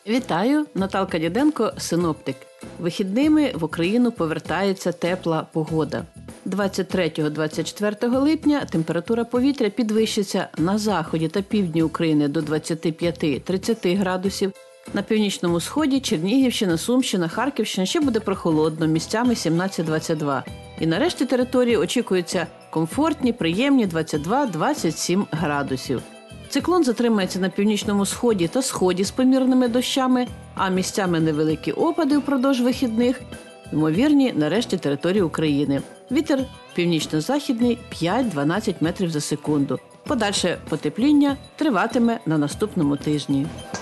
Вітаю, Наталка Діденко, синоптик. Вихідними в Україну повертається тепла погода. 23-24 липня температура повітря підвищиться на заході та півдні України до 25-30 градусів. На північному сході Чернігівщина, Сумщина, Харківщина ще буде прохолодно, місцями 17-22. І на решті території очікуються комфортні, приємні 22-27 градусів. Циклон затримається на північному сході та сході з помірними дощами, а місцями невеликі опади впродовж вихідних, ймовірні на решті території України. Вітер північно-західний 5-12 метрів за секунду. Подальше потепління триватиме на наступному тижні.